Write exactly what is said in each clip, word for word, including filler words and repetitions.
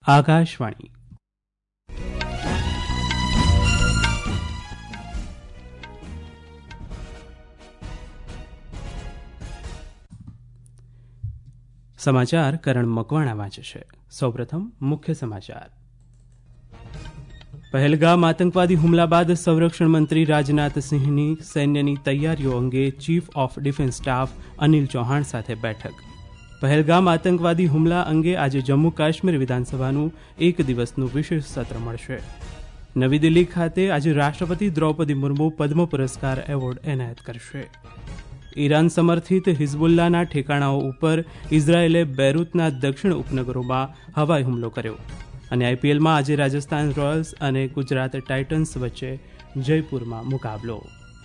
આકાશવાણી. સમાચાર કરણ મકવાણા વાંચે છે. સૌપ્રથમ મુખ્ય સમાચાર. પહેલગામ આતંકવાદી હુમલા બાદ સંરક્ષણ મંત્રી રાજનાથસિંહની સૈન્યની તૈયારીઓ અંગે chief of defence staff Anil Chauhan સાથે બેઠક. પહેલગામ આતંકવાદી હુમલા અંગે આજે જમ્મુ કાશ્મીર વિધાનસભાનું એક દિવસનું વિશેષ સત્ર મળશે. નવી દિલ્હી ખાતે આજે રાષ્ટ્રપતિ દ્રૌપદી મુર્મુ પદ્મ પુરસ્કાર એવોર્ડ એનાયત કરશે. ઈરાન સમર્થિત હિઝબુલ્લાના ઠેકાણાઓ ઉપર ઇઝરાયેલે બેરૂતના દક્ષિણ ઉપનગરોમાં હવાઈ હુમલો કર્યો. અને આઈપીએલમાં આજે રાજસ્થાન રોયલ્સ અને ગુજરાત ટાઇટન્સ વચ્ચે જયપુરમાં મુકાબલો.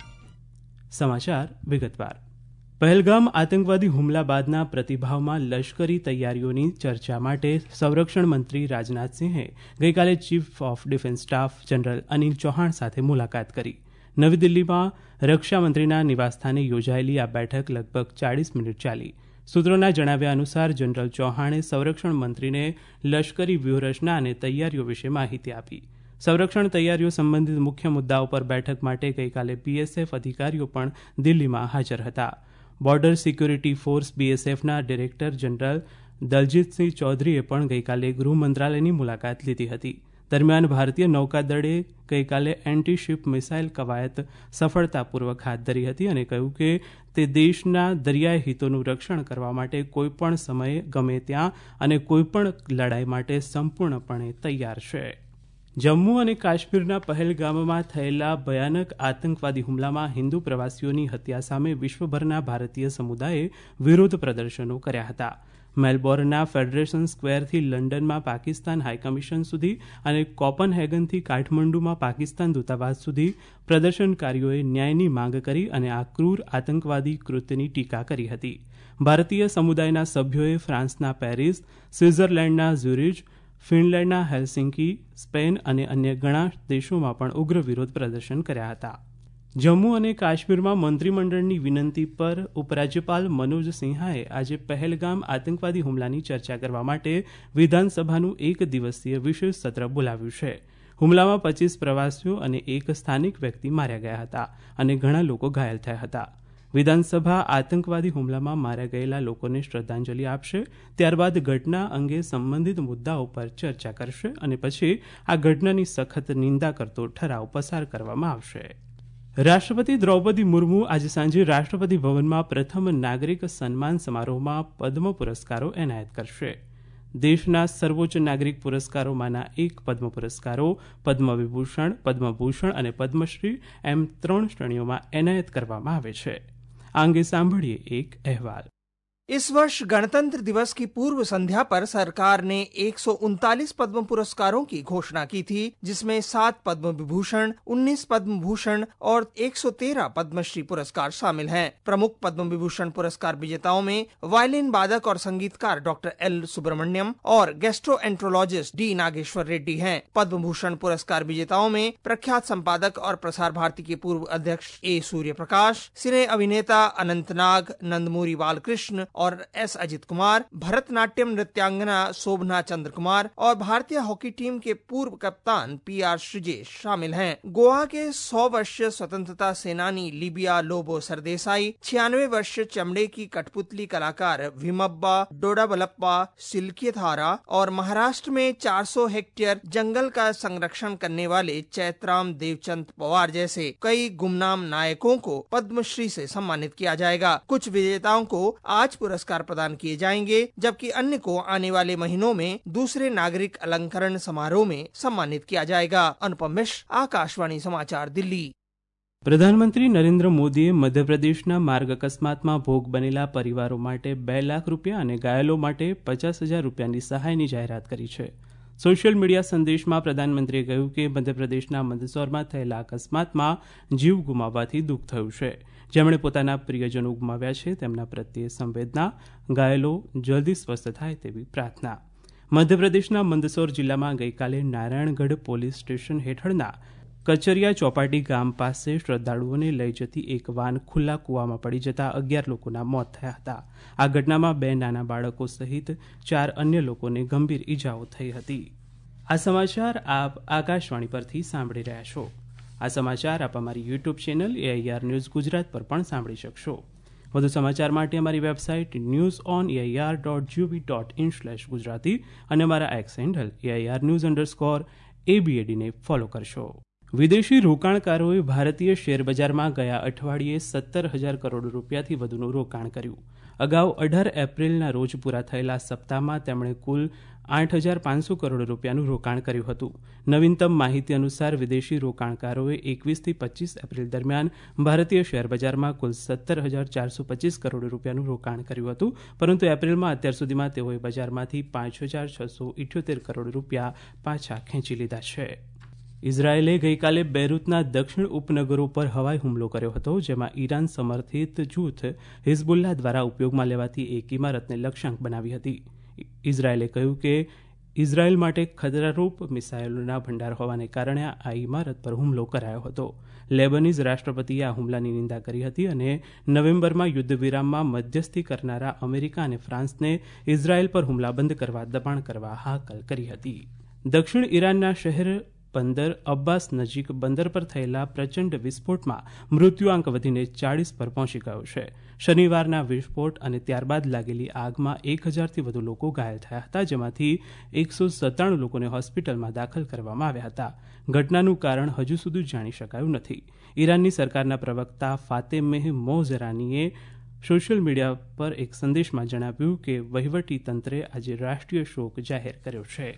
સમાચાર વિગતવાર. પહેલગામ આતંકવાદી હુમલા બાદના પ્રતિભાવમાં લશ્કરી તૈયારીઓની ચર્ચા માટે સંરક્ષણ મંત્રી રાજનાથસિંહે ગઈકાલે chief of defence staff general Anil Chauhan સાથે મુલાકાત કરી. નવી દિલ્હીમાં રક્ષામંત્રીના નિવાસસ્થાને યોજાયેલી આ બેઠક લગભગ ચાળીસ મિનિટ ચાલી. સૂત્રોના જણાવ્યા અનુસાર જનરલ ચૌહાણે સંરક્ષણ મંત્રીને લશ્કરી વ્યૂહરચના અને તૈયારીઓ વિશે માહિતી આપી. સંરક્ષણ તૈયારીઓ સંબંધિત મુખ્ય મુદ્દાઓ પર બેઠક માટે ગઈકાલે બીએસએફ અધિકારીઓ પણ દિલ્હીમાં હાજર હતા. બોર્ડર સિક્યુરિટી ફોર્સ બીએસએફના ડિરેક્ટર જનરલ દલજીતસિંહ ચૌધરીએ પણ ગઈકાલે ગૃહ મંત્રાલયની મુલાકાત લીધી હતી. દરમિયાન ભારતીય નૌકાદળે ગઈકાલે એન્ટી શિપ મિસાઇલ કવાયત સફળતાપૂર્વક હાથ ધરી હતી અને કહ્યું કે તે દેશના દરિયાઈ હિતોનું રક્ષણ કરવા માટે કોઈપણ સમયે ગમે ત્યાં અને કોઈપણ લડાઈ માટે સંપૂર્ણપણે તૈયાર છે. જમ્મુ અને કાશ્મીરના પહેલગામમાં થયેલા ભયાનક આતંકવાદી હુમલામાં હિન્દુ પ્રવાસીઓની હત્યા સામે વિશ્વભરના ભારતીય સમુદાયે વિરોધ પ્રદર્શનો કર્યા હતા. મેલબોર્નના ફેડરેશન સ્ક્વેરથી લંડનમાં પાકિસ્તાન હાઈકમિશન સુધી અને કોપનહેગનથી કાઠમંડુમાં પાકિસ્તાન દૂતાવાસ સુધી પ્રદર્શનકારીઓએ ન્યાયની માંગ કરી અને આ ક્રૂર આતંકવાદી કૃત્યની ટીકા કરી હતી. ભારતીય સમુદાયના સભ્યોએ ફ્રાન્સના પેરિસ, સ્વિટ્ઝરલેન્ડના ઝ્યુરિચ, ફિનલેન્ડના હેલ્સિંકી, સ્પેન અને અન્ય ઘણા દેશોમાં પણ ઉગ્ર વિરોધ પ્રદર્શન કર્યા હતા. જમ્મુ અને કાશ્મીરમાં મંત્રીમંડળની વિનંતી પર ઉપરાજ્યપાલ મનોજ સિન્હાએ આજે પહેલગામ આતંકવાદી હુમલાની ચર્ચા કરવા માટે વિધાનસભાનું એક દિવસીય વિશેષ સત્ર બોલાવ્યું છે. હુમલામાં પચીસ પ્રવાસીઓ અને એક સ્થાનિક વ્યક્તિ માર્યા ગયા હતા અને ઘણા લોકો ઘાયલ થયા હતા. વિધાનસભા આતંકવાદી હુમલામાં માર્યા ગયેલા લોકોને શ્રદ્ધાંજલિ આપશે. ત્યારબાદ ઘટના અંગે સંબંધિત મુદ્દાઓ પર ચર્ચા કરશે અને પછી આ ઘટનાની સખત નિંદા કરતો ઠરાવ પસાર કરવામાં આવશે. રાષ્ટ્રપતિ દ્રૌપદી મુર્મુ આજે સાંજે રાષ્ટ્રપતિ ભવનમાં પ્રથમ નાગરિક સન્માન સમારોહમાં પદ્મ પુરસ્કારો એનાયત કરશે. દેશના સર્વોચ્ચ નાગરિક પુરસ્કારોમાંના એક પદ્મ પુરસ્કારો પદ્મ વિભૂષણ, પદ્મભૂષણ અને પદ્મશ્રી એમ ત્રણ શ્રેણીઓમાં એનાયત કરવામાં આવે છે. આ અંગે સાંભળીએ એક અહેવાલ. इस वर्ष गणतंत्र दिवस की पूर्व संध्या पर सरकार ने एक सौ उनतालीस पद्म पुरस्कारों की घोषणा की थी, जिसमें सात पद्म विभूषण, उन्नीस पद्म भूषण और एक सौ तेरह पद्मश्री पुरस्कार शामिल हैं. प्रमुख पद्म विभूषण पुरस्कार विजेताओं में वायलिन वादक और संगीतकार डॉक्टर एल सुब्रमण्यम और गैस्ट्रोएंट्रोलॉजिस्ट डी नागेश्वर रेड्डी हैं. पद्म भूषण पुरस्कार विजेताओं में प्रख्यात संपादक और प्रसार भारती के पूर्व अध्यक्ष ए सूर्य प्रकाश, सिने अभिनेता अनंतनाग, नंदमुरी बालकृष्ण और एस अजित कुमार, भरतनाट्यम नृत्यांगना शोभना चंद्र कुमार और भारतीय हॉकी टीम के पूर्व कप्तान पी आर श्रीजेश शामिल हैं. गोवा के सौ वर्षीय स्वतंत्रता सेनानी लिबिया लोबो सरदेसाई, छियानवे वर्षीय चमड़े की कठपुतली कलाकार विमब्बा डोडाबलप्पा सिल्कियथारा और महाराष्ट्र में चार सौ हेक्टेयर जंगल का संरक्षण करने वाले चैत्राम देवचंद पवार जैसे कई गुमनाम नायकों को पद्मश्री से सम्मानित किया जाएगा. कुछ विजेताओं को आज पुरस्कार प्रदान किए जाएंगे, जबकि अन्य को आने वाले महीनों में दूसरे नागरिक अलंकरण समारोह में सम्मानित किया जाएगा. अनुपम मिश्र, आकाशवाणी समाचार, दिल्ही. પ્રધાનમંત્રી નરેન્દ્ર મોદીએ મધ્યપ્રદેશના માર્ગ અકસ્માતમાં ભોગ બનેલા પરિવારો માટે બે લાખ રૂપિયા અને ઘાયલો માટે પચાસ હજાર રૂપિયાની સહાયની જાહેરાત કરી છે. સોશિયલ મીડિયા સંદેશમાં પ્રધાનમંત્રીએ કહ્યું કે મધ્યપ્રદેશના મંદસૌરમાં થયેલા અકસ્માતમાં જીવ ગુમાવવાથી દુઃખ થયું છે. જેમણે પોતાના પ્રિયજનો ગુમાવ્યા છે તેમના પ્રત્યે સંવેદના, ઘાયલો જલ્દી સ્વસ્થ થાય તેવી પ્રાર્થના. મધ્યપ્રદેશના મંદસૌર જિલ્લામાં ગઈકાલે નારાયણગઢ પોલીસ સ્ટેશન હેઠળના કચરિયા ચોપાટી ગામ પાસે શ્રદ્ધાળુઓને લઈ જતી એક વાન ખુલ્લા કૂવામાં પડી જતા અગિયાર લોકોના મોત થયા હતા. આ ઘટનામાં બે નાના બાળકો સહિત ચાર અન્ય લોકોને ગંભીર ઈજાઓ થઈ હતી. આ સમાચાર આપ આકાશવાણી પરથી સાંભળી રહ્યા છો. આ સમાચાર આપ અમારી YouTube channel AIR news Gujarat પર પણ સાંભળી શકશો. વધુ સમાચાર માટે અમારી website news on AIR dot GOV dot in slash Gujarati અને અમારા X handle AIR news underscore એબીએડીને ફોલો કરશો. વિદેશી રોકાણકારોએ ભારતીય શેરબજારમાં ગયા અઠવાડિયે સત્તર હજાર કરોડ રૂપિયાથી વધુનું રોકાણ કર્યું. અગાઉ અઢાર એપ્રિલના રોજ પૂરા થયેલા સપ્તાહમાં તેમણે કુલ આઠ હજાર પાંચસો કરોડ રૂપિયાનું રોકાણ કર્યું હતું. નવીનતમ માહિતી અનુસાર વિદેશી રોકાણકારોએ એકવીસથી પચીસ એપ્રિલ દરમિયાન ભારતીય શેરબજારમાં કુલ સત્તર હજાર ચારસો પચીસ કરોડ રૂપિયાનું રોકાણ કર્યું હતું, પરંતુ એપ્રિલમાં અત્યાર સુધીમાં તેઓએ બજારમાંથી પાંચ હજાર છસો ઇઠ્યોતેર કરોડ રૂપિયા પાછા ખેંચી લીધા છે. ઇઝરાયેલે ગઈકાલે બેરૂતના દક્ષિણ ઉપનગરો પર હવાઈ હુમલો કર્યો હતો, જેમાં ઈરાન સમર્થિત જૂથ હિઝબુલ્લાહ દ્વારા ઉપયોગમાં લેવાતી એક ઇમારતને લક્ષ્યાંક બનાવી હતી. ઇઝરાયેલે કહ્યું કે ઇઝરાયેલ માટે ખતરારૂપ મિસાઇલોના ભંડાર હોવાને કારણે આ ઇમારત પર હુમલો કરાયો હતો. લેબનીઝ રાષ્ટ્રપતિએ આ હુમલાની નિંદા કરી હતી અને નવેમ્બરમાં યુદ્ધ વિરામમાં મધ્યસ્થી કરનારા અમેરિકા અને ફ્રાન્સને ઇઝરાયેલ પર હુમલા બંધ કરવા દબાણ કરવા હાકલ કરી હતી. દક્ષિણ ઈરાનના શહેર બંદર અબ્બાસ નજીક બંદર પર થયેલા પ્રચંડ વિસ્ફોટમાં મૃત્યુઆંક વધીને ચાળીસ પર પહોંચી ગયો છે. શનિવારના વિસ્ફોટ અને ત્યારબાદ લાગેલી આગમાં એક હજારથી વધુ લોકો ઘાયલ થયા હતા, જેમાંથી એકસો સત્તાણું લોકોને હોસ્પિટલમાં દાખલ કરવામાં આવ્યા હતા. ઘટનાનું કારણ હજુ સુધી જાણી શકાયું નથી. ઈરાનની સરકારના પ્રવક્તા ફાતેમેહ મોઝેરાનીએ સોશિયલ મીડિયા પર એક સંદેશમાં જણાવ્યું કે વહીવટી તંત્રે આજે રાષ્ટ્રીય શોક જાહેર કર્યો છે.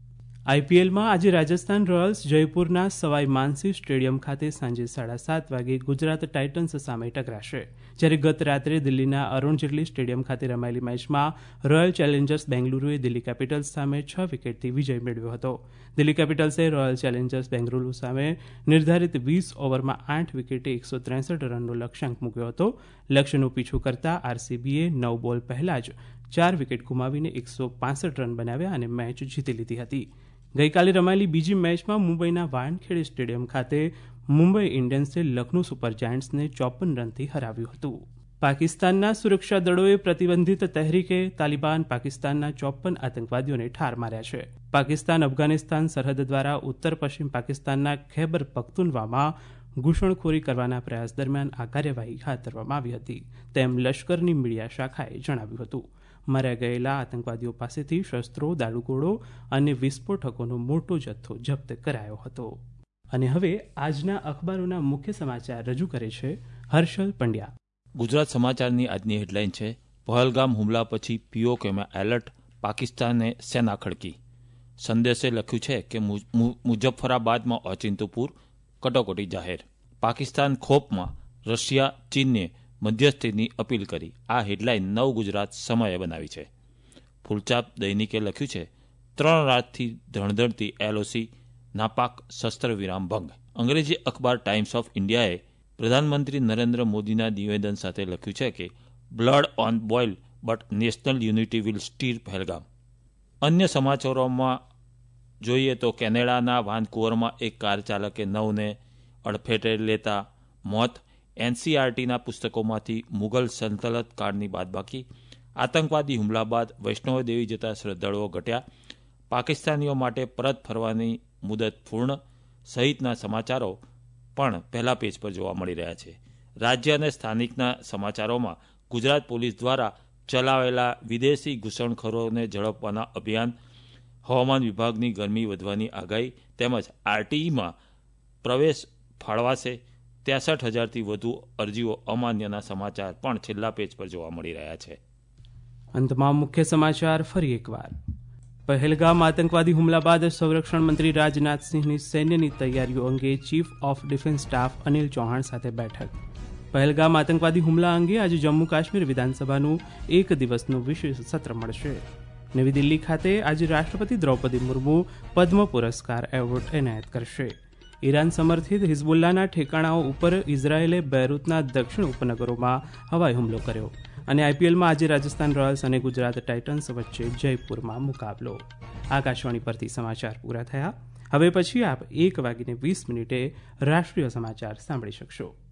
આઈપીએલમાં આજે રાજસ્થાન રોયલ્સ જયપુરના સવાઈ માનસી સ્ટેડિયમ ખાતે સાંજે સાડા સાત વાગે ગુજરાત ટાઇટન્સ સામે ટકરાશે, જ્યારે ગત રાત્રે દિલ્હીના અરુણ જેટલી સ્ટેડિયમ ખાતે રમાયેલી મેચમાં રોયલ ચેલેન્જર્સ બેંગલુરુએ દિલ્હી કેપિટલ્સ સામે છ વિકેટથી વિજય મેળવ્યો હતો. દિલ્હી કેપિટલ્સે રોયલ ચેલેન્જર્સ બેંગલુરુ સામે નિર્ધારિત વીસ ઓવરમાં આઠ વિકેટે એકસો ત્રેસઠ રનનો લક્ષ્યાંક મૂક્યો હતો. લક્ષ્યનું પીછું કરતા આરસીબીએ નવ બોલ પહેલા જ ચાર વિકેટ ગુમાવીને એકસો પાસઠ રન બનાવ્યા અને મેચ જીતી લીધી હતી. ગઈકાલે રમાયેલી બીજી મેચમાં મુંબઈના વાનખેડે સ્ટેડિયમ ખાતે મુંબઈ ઇન્ડિયન્સે લખનૌ સુપર જાયન્ટ્સને ચોપન રનથી હરાવ્યું હતું. પાકિસ્તાનના સુરક્ષા દળોએ પ્રતિબંધિત તહેરીકે તાલિબાન પાકિસ્તાનના ચોપન આતંકવાદીઓને ઠાર માર્યા છે. પાકિસ્તાન અફઘાનિસ્તાન સરહદ દ્વારા ઉત્તર પશ્ચિમ પાકિસ્તાનના ખૈબર પખ્તુનવામાં ઘૂસણખોરી કરવાના પ્રયાસ દરમિયાન આ કાર્યવાહી હાથ ધરવામાં આવી હતી, તેમ લશ્કરની મીડિયા શાખાએ જણાવ્યું હતું. માર્યા ગયેલા આતંકવાદીઓ પાસેથી શસ્ત્રો, દારૂગોળો અને વિસ્ફોટકોનો મોટો જથ્થો જપ્ત કરાયો હતો. અને હવે આજના અખબારોના મુખ્ય સમાચાર રજૂ કરે છે હર્ષલ પંડ્યા. ગુજરાત સમાચારની આજની હેડલાઇન છે: પહલગામ હુમલા પછી પીઓકેમાં એલર્ટ, પાકિસ્તાને સેના ખડકી. સંદેશે લખ્યું છે કે મુઝફ્ફરાબાદમાં ઓચિંતું કટોકટી જાહેર. પાકિસ્તાન ખોફમાં, રશિયા ચીનને મધ્યસ્થીની અપીલ કરી. આ હેડલાઇન નવ ગુજરાત સમયે બનાવી છે. ફૂલચાપ દૈનિકે લખ્યું છે: ત્રણ રાતથી ધણધણતી એલઓસી, નાપાક શસ્ત્ર વિરામ ભંગ. અંગ્રેજી અખબાર ટાઈમ્સ ઓફ ઇન્ડિયાએ પ્રધાનમંત્રી નરેન્દ્ર મોદીના નિવેદન સાથે લખ્યું છે કે blood on boil but national unity will steer Pahalgam. અન્ય સમાચારોમાં જોઈએ તો કેનેડાના વાનકુવરમાં એક કાર ચાલકે નવને અડફેટે લેતા મોત. એનસીઆરટીના પુસ્તકોમાંથી મુગલ સલ્તનત કાળની બાદબાકી. આતંકવાદી હુમલા બાદ વૈષ્ણોદેવી જતા શ્રદ્ધાળુઓ ઘટ્યા. પાકિસ્તાનીઓ માટે પરત ફરવાની મુદત પૂર્ણ સહિતના સમાચારો પણ પહેલા પેજ પર જોવા મળી રહ્યા છે. રાજ્ય અને સ્થાનિકના સમાચારોમાં ગુજરાત પોલીસ દ્વારા ચલાવેલા વિદેશી ઘૂસણખોરોને ઝડપવાના અભિયાન, હવામાન વિભાગની ગરમી વધવાની આગાહી તેમજ આરટીઈમાં પ્રવેશ ફાળવાશે. ત્રેસઠ હજારથી વધુ અરજીઓ અમાન્યના સમાચાર પણ છેલ્લા પેજ પર જોવા મળી રહ્યા છે. અંતમાં મુખ્ય સમાચાર ફરી એકવાર. પહેલગામ આતંકવાદી હુમલા બાદ સંરક્ષણ મંત્રી રાજનાથસિંહની સૈન્યની તૈયારીઓ અંગે chief of defence staff Anil Chauhan સાથે બેઠક. પહેલગામ આતંકવાદી હુમલા અંગે આજે જમ્મુ કાશ્મીર વિધાનસભાનું એક દિવસનું વિશેષ સત્ર મળશે. નવી દિલ્હી ખાતે આજે રાષ્ટ્રપતિ દ્રૌપદી મુર્મુ પદ્મ પુરસ્કાર એવોર્ડ એનાયત કરશે. ઈરાન સમર્થિત હિઝબુલ્લાના ઠેકાણાઓ ઉપર ઇઝરાયેલે બેરૂતના દક્ષિણ ઉપનગરોમાં હવાઈ હુમલો કર્યો. અને આઈપીએલમાં આજે રાજસ્થાન રોયલ્સ અને ગુજરાત ટાઇટન્સ વચ્ચે જયપુરમાં મુકાબલો. આકાશવાણી પરથી સમાચાર પૂરા થયા. હવે પછી આપ એક વાગીને વીસ મિનિટે રાષ્ટ્રીય સમાચાર સાંભળી શકશો.